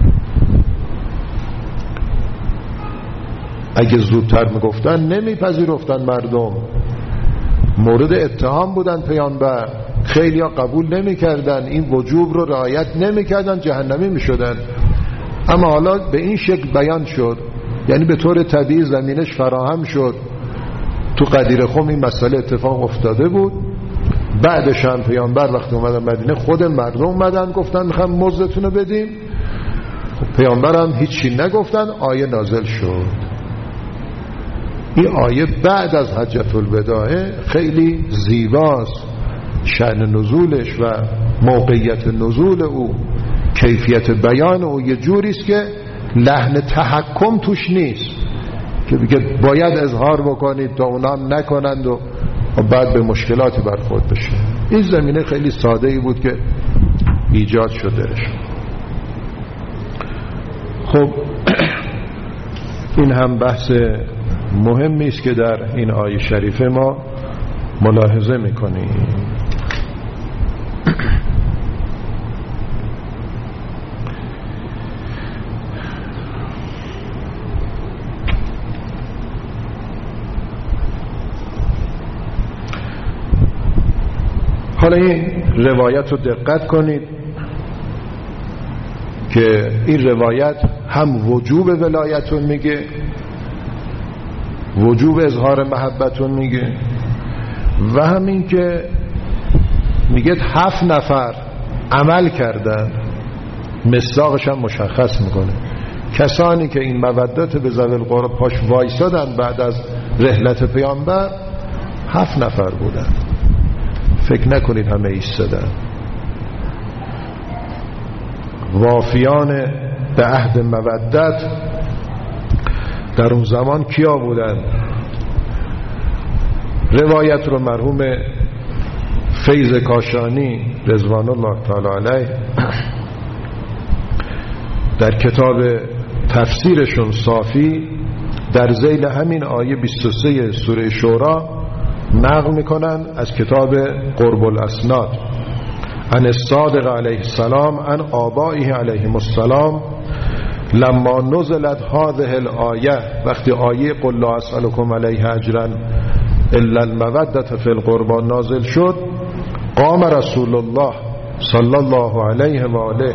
S1: اگه زودتر میگفتن نمیپذیرفتن مردم، مورد اتهام بودن پیامبر، خیلی ها قبول نمیکردن، این وجوب رو رعایت نمیکردن، جهنمی میشدن. اما حالا به این شکل بیان شد، یعنی به طور طبیعی زمینش فراهم شد. تو قدیر خم این مسئله اتفاق افتاده بود. بعدش هم پیامبر وقتی اومدن مدینه خود مردم اومدن گفتن میخوام مزدتون رو بدیم. پیامبر هم هیچی نگفتن، آیه نازل شد. این آیه بعد از حجة الوداع خیلی زیباست، شأن نزولش و موقعیت نزول او، کیفیت بیان او یه جوریست که لحن تحکم توش نیست که بگه باید اظهار بکنید تا اونا هم نکنند و بعد به مشکلاتی برخورد بشه. این زمینه خیلی ساده ای بود که ایجاد شد درش. خب این هم بحث مهمی است که در این آیه شریفه ما ملاحظه میکنیم. حالا این روایت رو دقت کنید که این روایت هم وجوب ولایت رو میگه، وجوب اظهار محبت رو میگه، و همین که میگه هفت نفر عمل کردن، مصداقش هم مشخص میکنه. کسانی که این مودت به ذوی القربا پاش وایسادن بعد از رحلت پیامبر هفت نفر بودن. فکر نکنید همه ایستادن. وافیان به عهد مودت در اون زمان کیا بودن؟ روایت رو مرحوم فیض کاشانی رضوان الله تعالی علیه در کتاب تفسیرشون صافی در ذیل همین آیه بیست و سه سوره شورا نقل میکنن از کتاب قرب الاسناد عن الصادق علیه السلام عن آبائه علیهم السلام لما نزلت هذه الآیه، وقتی آیه قل لا اسألكم علیه اجرا الا المودة فی القربى نازل شد، قام رسول الله صلی الله علیه و آله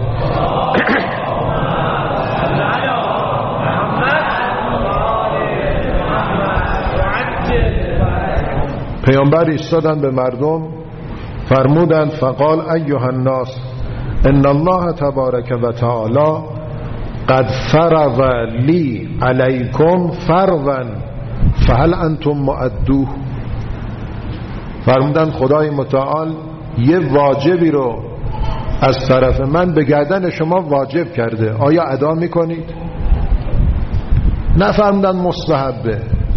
S1: پیامبر ایستادن به مردم فرمودند فقال ایها الناس ان الله تبارک و تعالی قد فرض لی علیکم فرضا فهل انتم مؤدوه. فرمودند خدای متعال یه واجبی رو از طرف من به گردن شما واجب کرده، آیا ادا میکنید؟ نفرمودند مستحبه.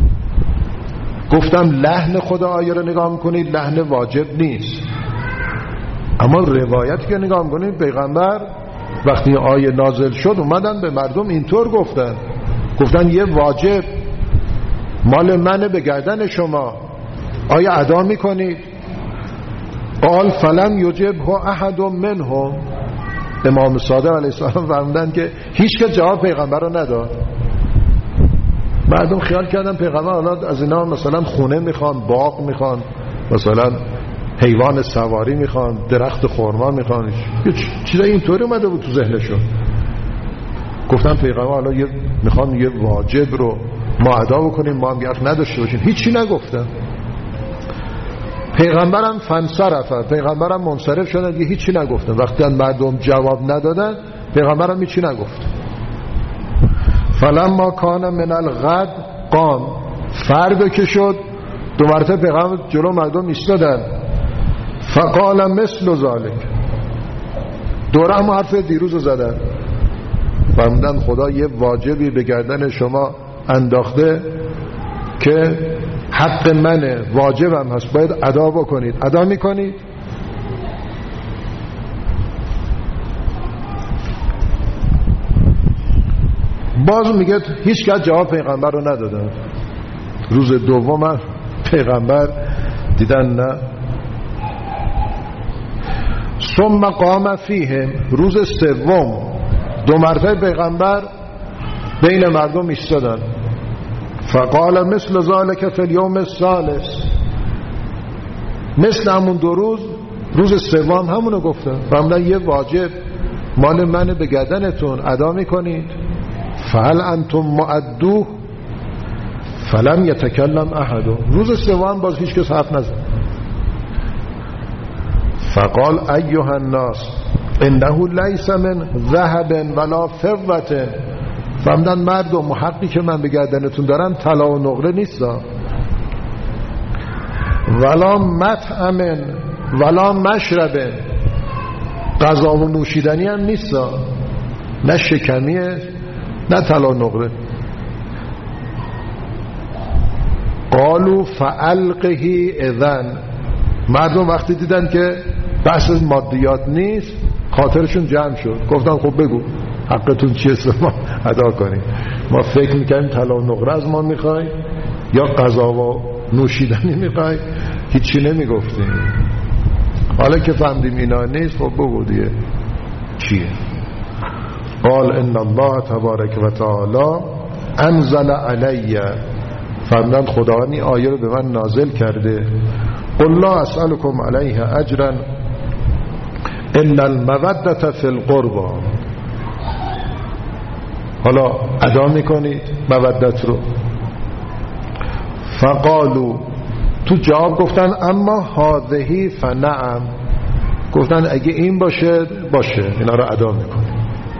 S1: گفتم لحن خدا آیه رو نگاه میکنید، لحن واجب نیست، اما روایتی که نگاه میکنید پیغمبر وقتی آیه نازل شد اومدن به مردم اینطور گفتن، گفتن یه واجب مال منه به گردن شما، آیا ادا میکنید؟ قال فلم یجبه احد منهم. امام صادق علیه السلام فرمودن که هیچ که جواب پیغمبر رو نداد. مردم خیال کردن پیغمبر حالا از اینا مثلا خونه میخوان، باغ میخوان، مثلا حیوان سواری میخوان، درخت خرما میخوان، چیزای اینطوری اومده بود تو ذهنشون. گفتن پیغمبر حالا یه میخوان یه واجب رو ما ادا بکنیم، ما هم حق نداشته باشیم. هیچی نگفتن. پیغمبرم فنصرفه، پیغمبرم منصرف شدن، یه هیچی نگفتن. وقتی مردم جواب ندادن پیغمبرم هیچی نگفت. فلما کان من الغد قام، فردا که شد دو مرتبه پیغمبر جلو مردم ایستادن. فقال مثل ذلك، دوره هم حرف دیروز رو زدن. فرمودن خدا یه واجبی به گردن شما انداخته که حق منه، واجبم هست، باید ادا بکنید. ادا میکنید؟ باز میگه هیچ کس جواب پیغمبر رو ندادن. روز دوم پیغمبر دیدن نه. ثم قام فیهم، روز سوم دو مرتبه پیغمبر بین مردم ایستادن. فقال مثل ذلك فی الیوم الثالث، مثل همون دو روز روز سوم همونو گفتن. فرمودن یه واجب مال منه به گردنتون، ادا میکنید؟ فهل انتم مؤدوه فلم یتکلم احد. روز سوم باز هیچ کس حرف نزد. فقال ایها الناس انه لیس من ذهب ولا فضة. فرمودن مردم حقی که من به گردنتون دارم طلا و نقره نیست، ولا مطعم ولا مشرب، غذا و نوشیدنی هم نیست، نه شکمیه نه طلا و نقره. قالوا فالقه اذن، مردم وقتی دیدن که بحث مادیات نیست خاطرشون جمع شد. گفتن خب بگو حقتون چیه ما ادا کنیم. ما فکر میکنیم طلا و نقره از ما میخوای یا غذا و نوشیدنی میخوای، هیچی نمیگفتیم. حالا که فهمیدیم اینا نیست خب بگو دیگه چیه. قال ان الله تبارک و تعالی انزل علی، فرمودن خدا این آیه رو به من نازل کرده. قل لا اسألكم علیه اجرا الا المودة فی القربى. حالا ادا میکنید مودت رو؟ فقالو، تو جواب گفتن اما هذه فنعم، گفتن اگه این باشه باشه، اینا رو ادا میکنید.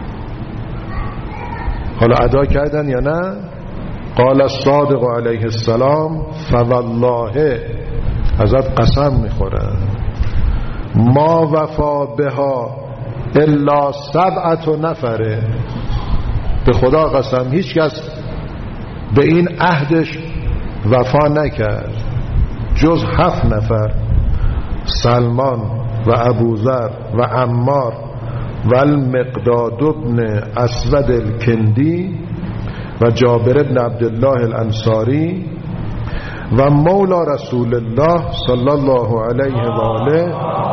S1: حالا ادا کردن یا نه؟ قال الصادق علیه السلام فوالله، حضرت قسم میخورن، ما وفا بها الا سبعت نفره، به خدا قسم هیچ کس به این عهدش وفا نکرد جز هفت نفر. سلمان و ابوذر و عمار و المقداد بن اسود الکندی و جابر بن عبدالله الانصاری و مولا رسول الله صلی الله علیه و آله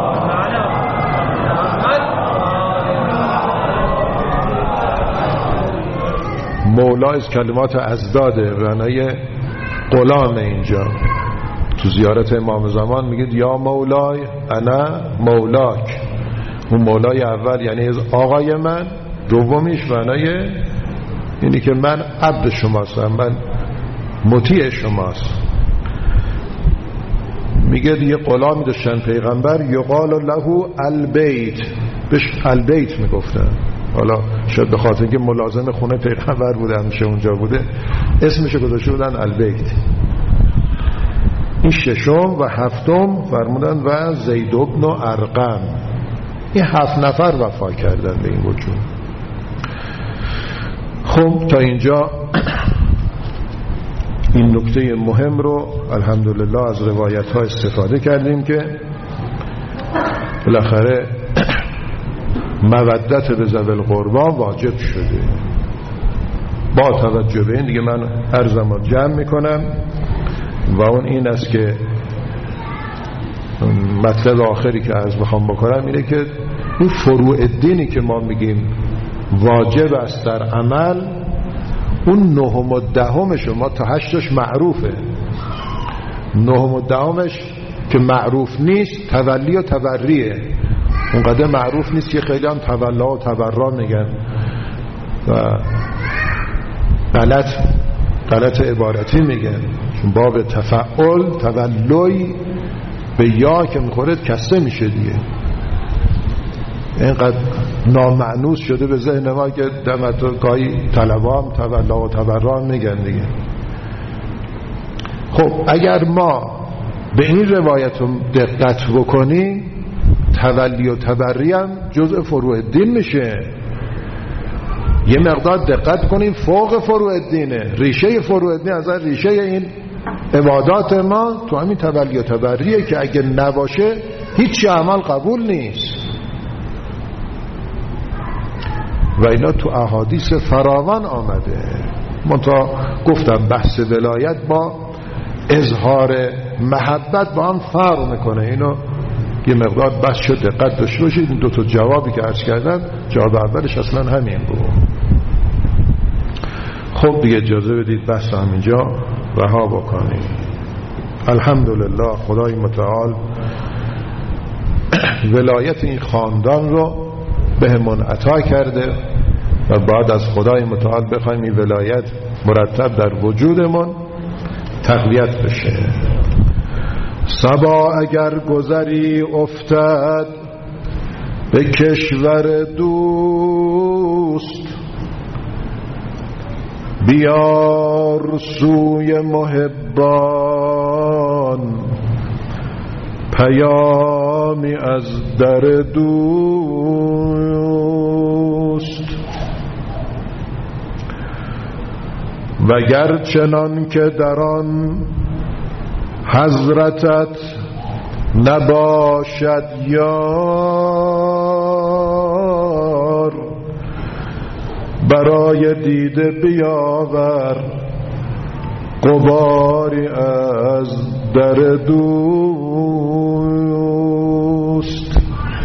S1: مولا از کلمات ازداده، معنای غلام. اینجا تو زیارت امام زمان میگید یا مولای انا مولاک. اون مولای اول یعنی از آقای من، دومیش معنای اینی که من عبد شماستم، من مطیع شماست. میگه یه غلامی داشتن پیغمبر یقال له البیت، بهش البیت میگفتن. حالا شاید به خاطر اینکه ملازم خونه پیغمبر بوده، همیشه اونجا بوده، اسمش گذاشته بودن البیت. این ششم و هفتم فرمودن و زید بن ارقم. این هفت نفر وفا کردن به این وجود. خب تا اینجا این نکته مهم رو الحمدلله از روایت ها استفاده کردیم که بالاخره مودت به ذوی القربا واجب شده. با توجه به این دیگه من هر زمان جمع میکنم و اون این است که مطلب آخری که عرض بخوام بکنم اینه که این فروع دینی که ما میگیم واجب است در عمل، اون نهم و دهمش ما تا هشتش معروفه. نهم و دهمش که معروف نیست تولی و تبریه. اونقدر معروف نیست که خیلی هم تولا و تبرا میگن و غلط غلط عبارتی میگن، چون باب تفعل تولی به یا که میخورد کسه میشه دیگه. اینقدر نامعنوس شده به ذهن ما که دمت و گاهی طلبا هم تولا و تبرا میگن دیگه. خب اگر ما به این روایت دقت بکنیم، تولی و تبری هم جزء فروع الدین میشه. یه مقدار دقت کنیم فوق فروع الدینه. ریشه فروع الدین از ریشه این عبادات ما تو همین تولی و تبریه که اگه نباشه هیچ عمل قبول نیست. و اینا تو احادیث فراوان آمده. من تا گفتم بحث ولایت با اظهار محبت با هم فرق میکنه. اینو یه مقدار بحث شد دقت داشته باشید. این دو تا جوابی که عرض کردم جواب اولش اصلا همین بود. خب دیگه اجازه بدید بحث همینجا رها بکنیم. الحمدلله خدای متعال ولایت این خاندان رو بهمون عطا کرده و بعد از خدای متعال بخوایم این ولایت مرتب در وجودمون تقویت بشه. صبا اگر گذری افتد به کشور دوست، بیار سوی محبان پیامی از در دوست. وگر چنان که در آن حضرتت نباشد یار، برای دیده بیاور غباری از در دوست.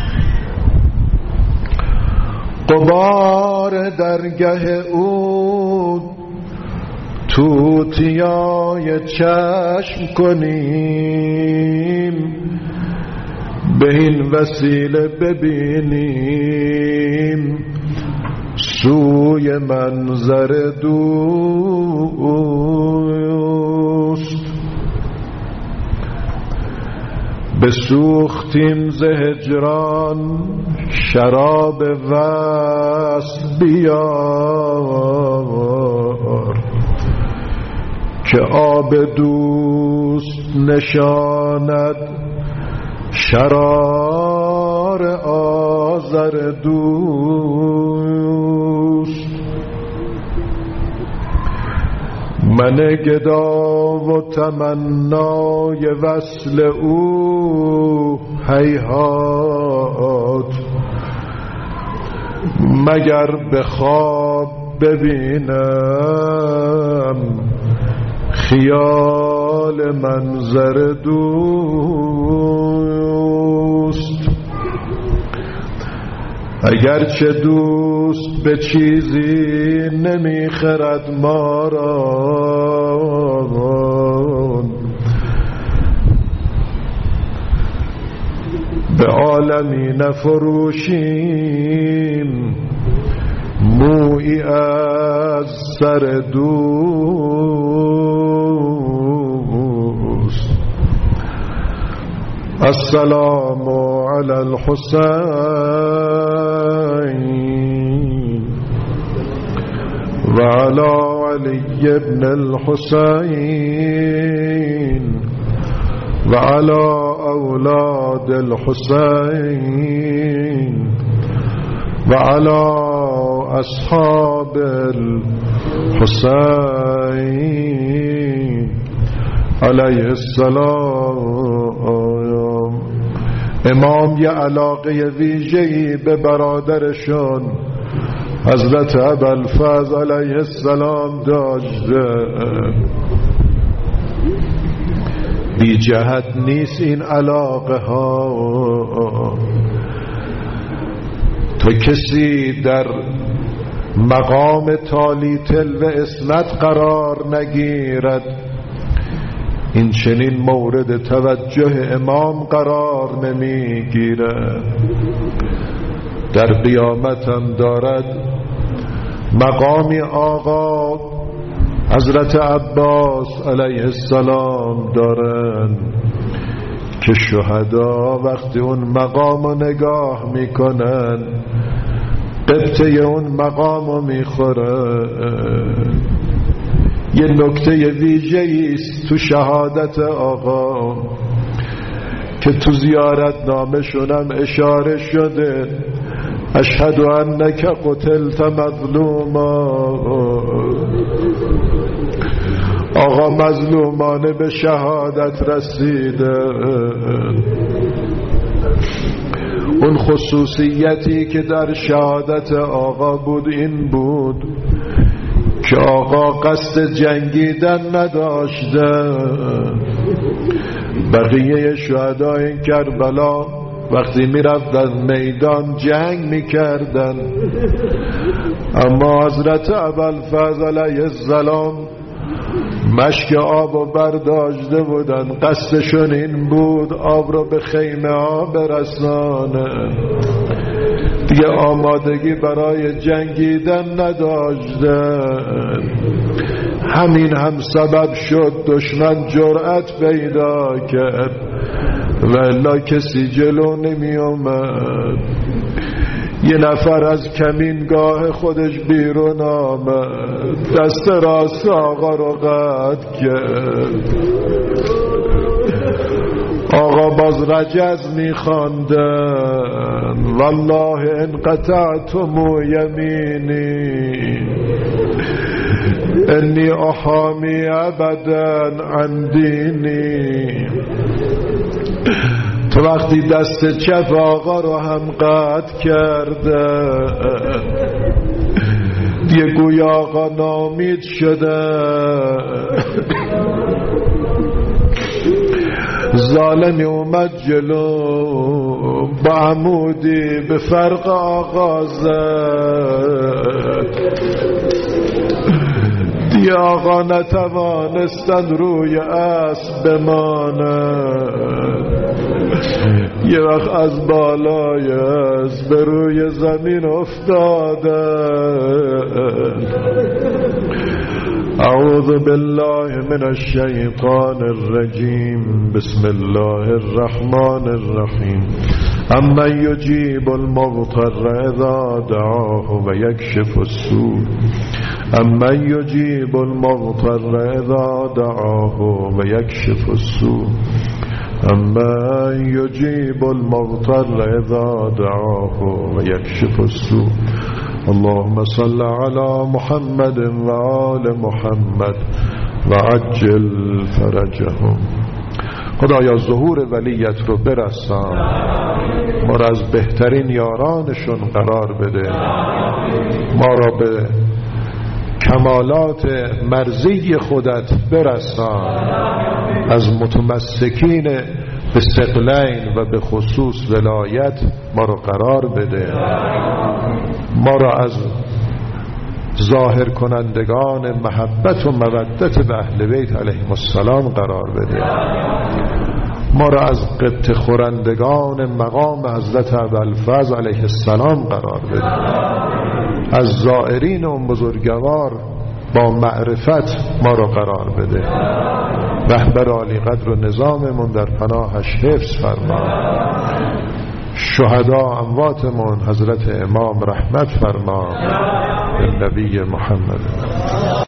S1: غبار درگه او توتیای چشم کنیم، به این وسیله ببینیم سوی منظر دوست. بسوختیم ز هجران شراب وصل بیار، که آب دوست نشاند شرار آذر دوست. من گدا و تمنای وصل او هیهات مگر به خواب ببینم خیال منظر دوست. اگرچه دوست به چیزی نمیخرد ما را، به عالمی نفروشیم مویی از سر دوست. السلام علی الحسین و علی علی ابن الحسین و علی اولاد الحسین و علی اصحاب الحسین علیه السلام. امام یه علاقه ویژه‌ای به برادرشون حضرت ابوالفضل علیه السلام داشته. بی جهت نیست این علاقه ها. تو کسی در مقام تالی تل و اسمت قرار نگیرد این چنین مورد توجه امام قرار نمیگیرد. در قیامت هم دارد مقامی آقا حضرت عباس علیه السلام دارن که شهدا وقتی اون مقامو نگاه میکنن قبطه اون مقامو میخورن. یه نکته ویژه‌ای است تو شهادت آقا که تو زیارت نامشونم اشاره شده، اشهد انک قتلت مظلوما. آقا مظلومانه به شهادت رسیده. اون خصوصیتی که در شهادت آقا بود این بود که آقا قصد جنگیدن نداشته. بقیه شهدای کربلا وقتی می رفتن میدان جنگ می کردن، اما حضرت ابوالفضل علیه السلام مشک آب و برداشته بودن، قصدشون این بود آب رو به خیمه ها برسانه. دیگه آمادگی برای جنگیدن نداشتن. همین هم سبب شد دشمن جرأت پیدا کرد و الا کسی جلو نمی اومد. یه نفر از کمینگاه خودش بیرون آمد، دست راست آقا رو قطع کرد. آقا باز رجز میخواندن والله ان قطعتم یمینی انی احامی ابدا عن دینی. تو وقتی دست چپ آقا رو هم قطع کرده دیگه گویا آقا ناامید شده. ظالمی اومد جلو با عمودی به فرق آقا زد. دیگه آقا نتوانستن روی اسب بمانند. یه وقت از بالای اسب به روی زمین افتادن. اعوذ بالله من الشیطان الرجیم بسم الله الرحمن الرحیم امن یجیب المضطر اذا دعاه و یکشف السوء امن یجیب المضطر اذا دعاه و یکشف السوء امن یجیب المضطر اذا دعاه و یکشف السوء. اللهم صل على محمد وآل محمد وعجل فرجهم خدایا ظهور ولیت رو برسان، ما را از بهترین یارانشون قرار بده، ما را به کمالات مرضی خودت برسان، از متمسکین به ثقلین و به خصوص ولایت ما را قرار بده، ما را از ظاهر کنندگان محبت و مودت به اهل بیت علیهم السلام قرار بده، ما را از قبط خورندگان مقام حضرت ابوالفضل علیه السلام قرار بده، از زائرین اون بزرگوار با معرفت ما را قرار بده، رهبر عالی قدر و نظاممون در پناهش حفظ فرما، شهدا امواتمون حضرت امام رحمت فرما، نبی محمد.